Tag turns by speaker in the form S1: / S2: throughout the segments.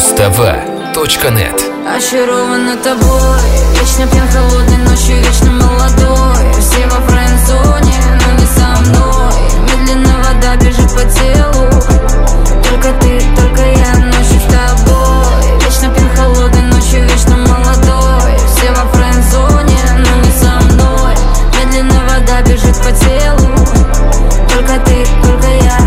S1: Muztv.net.
S2: Очарована тобой, вечно пьян холодной ночью, вечно молодой. Все во френд-зоне, но не со мной. Медленно вода бежит по телу. Только ты, только я, ночью с тобой. Вечно пьян холодной ночью, вечно молодой. Все во френд-зоне, но не со мной. Медленно вода бежит по телу. Только ты, только я.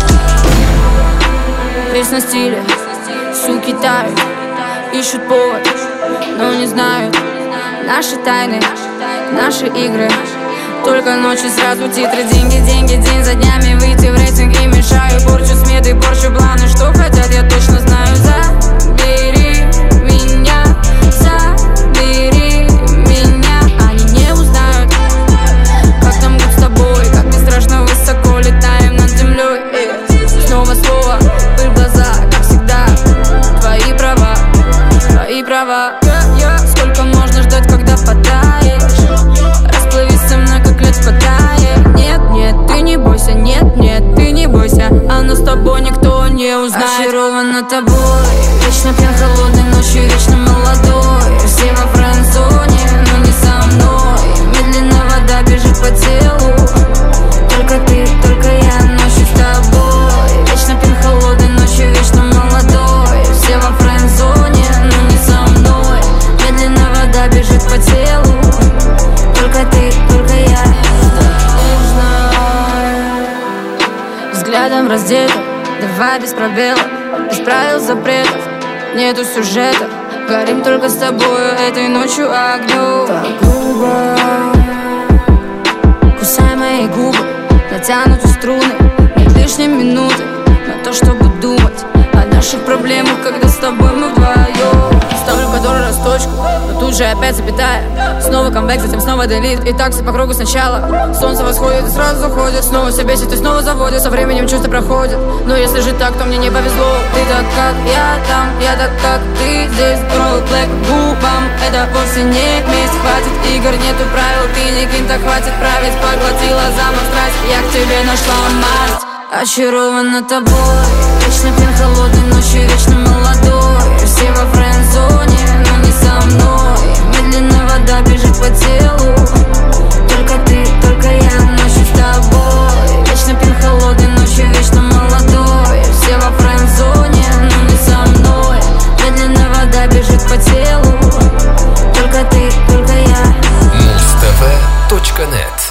S2: Весь на стиле, суки тают, ищут повод, но не знают наши тайны, наши игры. Только ночью сразу титры, деньги, деньги, день за днями выйти в рейтинг и мешаю. Порчу сметы, порчу планы, что хотят, я точно знаю. Забери меня, забери меня. Они не узнают, как нам быть с тобой, как не страшно высоко летаем над землей. Снова слово, пыль в глаза, как всегда. Твои права, твои права. Сколько можно ждать, когда потаешь? Расплывись со мной, как лед в Паттайе. Нет, нет, ты не бойся, нет, нет, ты не бойся. А нас с тобой никто не узнает. Очарована тобой, вечно пьян холодной ночью, вечно молодой. Все во френд-зоне, но не со мной. Медленно вода бежит по телу. Только ты, только я, ночью с тобой. Вечно пьян холодной ночью, вечно молодой. Все во френд-зоне, но не со мной. Медленно вода бежит по телу. Только ты, только я. Взглядом раздета, давай без пробелов, без правил, запретов, нету сюжета. Горим только с тобою этой ночью огнем. Так грубо кусай мои губы, натянуты струны, нет лишней минуты на то, чтобы думать о наших проблемах, когда с тобой мы вдвоем. Ставлю который раз точку, но тут же опять запятая. Снова камбэк, затем снова делит. И так все по кругу сначала. Солнце восходит и сразу заходит. Снова все бесит и снова заводит. Со временем чувства проходят. Но если жить так, то мне не повезло. Ты так как я там, я так как ты здесь. Брою блэк губам, это вовсе не месть. Хватит игр, нету правил, ты не кинь, так хватит править. Поглотила замок страсть, я к тебе нашла масть. Очарована тобой, вечно пьян холодной ночью, вечно молодой. Все во френд-зоне, но не со мной. Медленно вода бежит по телу. Только ты, только я, ночью с тобой. Вечно пьян холодной ночью, вечно молодой. Все во френд-зоне, но не со мной. Медленно вода бежит по телу. Только ты, только я.
S1: Muztv.net.